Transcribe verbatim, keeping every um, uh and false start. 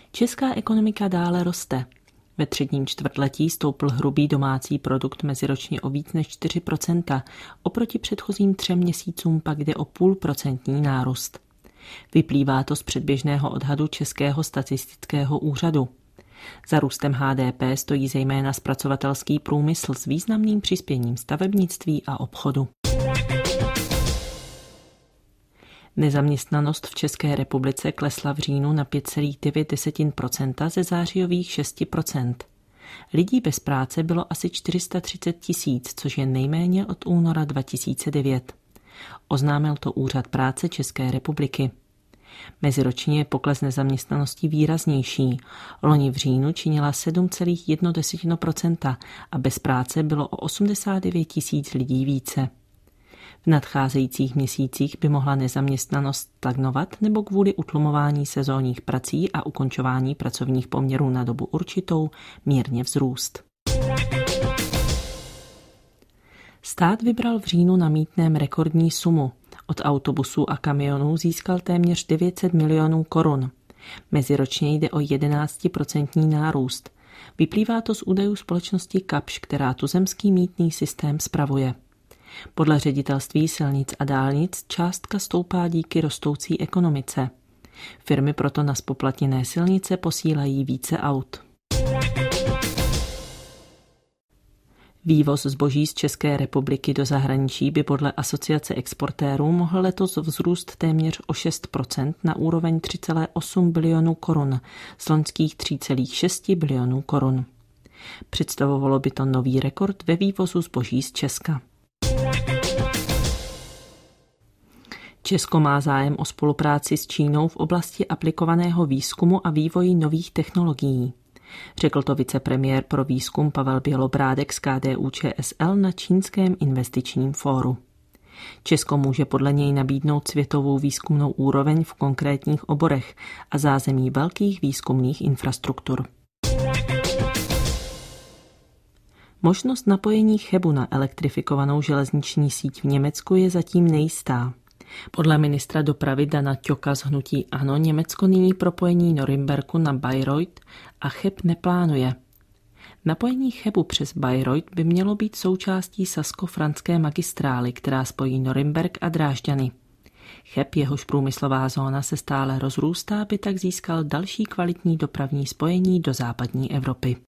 Česká ekonomika dále roste. Ve třetím čtvrtletí stoupl hrubý domácí produkt meziročně o víc než čtyři procenta, oproti předchozím třem měsícům pak jde o půlprocentní nárůst. Vyplývá to z předběžného odhadu Českého statistického úřadu. Za růstem H D P stojí zejména zpracovatelský průmysl s významným přispěním stavebnictví a obchodu. Nezaměstnanost v České republice klesla v říjnu na pět celá devět procenta ze zářijových šest procent. Lidí bez práce bylo asi čtyři sta třicet tisíc, což je nejméně od února dva tisíce devět. Oznámil to Úřad práce České republiky. Meziročně je pokles nezaměstnanosti výraznější. Loni v říjnu činila sedm celá jedna procenta a bez práce bylo o osmdesát devět tisíc lidí více. V nadcházejících měsících by mohla nezaměstnanost stagnovat nebo kvůli utlumování sezónních prací a ukončování pracovních poměrů na dobu určitou mírně vzrůst. Stát vybral v říjnu na mýtném rekordní sumu. Od autobusů a kamionů získal téměř devět set milionů korun. Meziročně jde o jedenáctiprocentní nárůst. Vyplývá to z údajů společnosti Kapsch, která tuzemský mýtný systém spravuje. Podle Ředitelství silnic a dálnic částka stoupá díky rostoucí ekonomice. Firmy proto na zpoplatněné silnice posílají více aut. Vývoz zboží z České republiky do zahraničí by podle Asociace exportérů mohl letos vzrůst téměř o šest procent na úroveň tři celá osm bilionu korun z loňských tři celá šest bilionu korun. Představovalo by to nový rekord ve vývozu zboží z Česka. Česko má zájem o spolupráci s Čínou v oblasti aplikovaného výzkumu a vývoji nových technologií. Řekl to vicepremiér pro výzkum Pavel Bělobrádek z K D U Č S L na čínském investičním fóru. Česko může podle něj nabídnout světovou výzkumnou úroveň v konkrétních oborech a zázemí velkých výzkumných infrastruktur. Možnost napojení Chebu na elektrifikovanou železniční síť v Německu je zatím nejistá. Podle ministra dopravy Dana Ťoka z hnutí ANO Německo nyní propojení Norimberku na Bayreuth a Cheb neplánuje. Napojení Chebu přes Bayreuth by mělo být součástí sasko-franské magistrály, která spojí Norimberk a Drážďany. Cheb, jehož průmyslová zóna se stále rozrůstá, by tak získal další kvalitní dopravní spojení do západní Evropy.